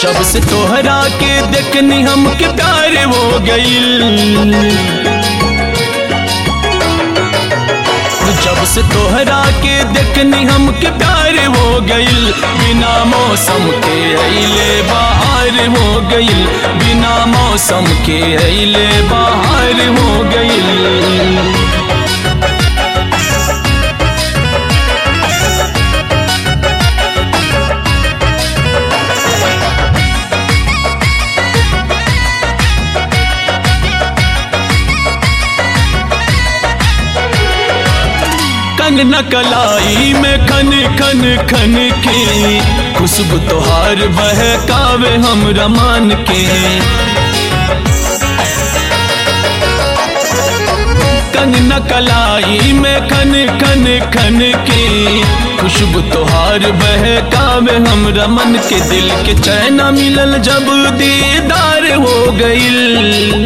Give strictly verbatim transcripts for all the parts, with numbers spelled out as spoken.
जब से तोहरा के देखनी हमके प्यार हो गइल, जब से तोहरा के देखनी हमके प्यार हो गइल। बिना मौसम के अइले बाहर हो गइल, बिना मौसम के अइले बाहर हो गइल। कंगना कलाई में खन खन खन के, खुशबू तोहार बहकावे हमरा मान के। कंगना कलाई में खन खन खन के, खुशबू तोहार बहकावे हमरा मन के। दिल के चैन मिलल जब दीदार हो गइल,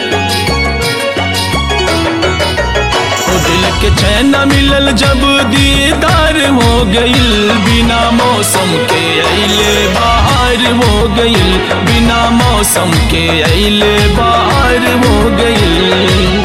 दिल के चैन मिलल जब दीदार हो गइल। बिना मौसम के अइले बाहर हो गइल, बिना मौसम के अइले बाहर हो गइल।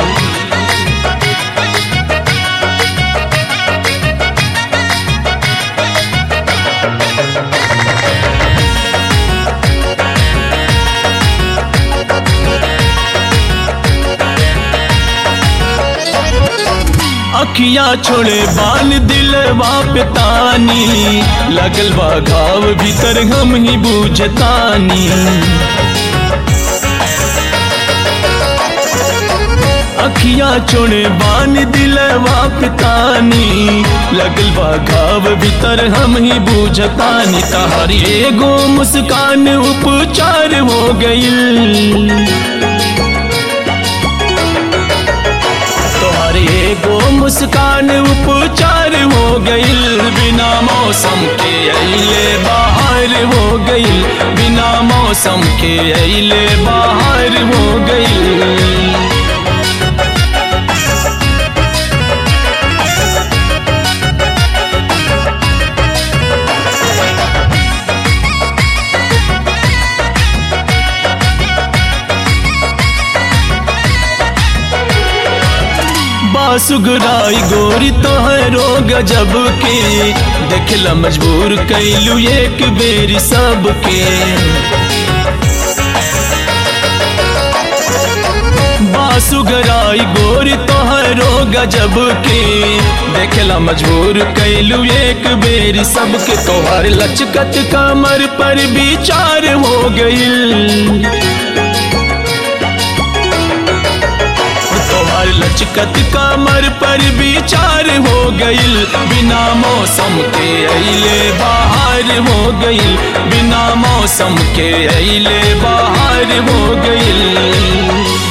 अखिया छोड़े बाल दिलवा पे तानी, लगल बा घाव भीतर हम ही बूझतानी। अखिया छोड़े बाल दिलवा पे तानी, लगल बा घाव भीतर हम ही बूझतानी। तहारी एगो मुस्कान उपचार हो गइल, एगो मुस्कान उपचार हो गइल। बिना मौसम के अइले बाहर हो गइल, बिना मौसम के अइले बाहर हो गइल। सुगराई गोरी तोहरो गजब के, देखला मजबूर कैलू एक बेरी सबके। बासुगराई गोरी तोहरो गजब के, देखला मजबूर कैलू एक बेरी सबके। तोहर लचकत कमर पर विचार हो गइल, तोहर लचकत कमर पर विचार हो गइल। बिना मौसम के अइले बाहर हो गइल, बिना मौसम के अइले बाहर हो गइल।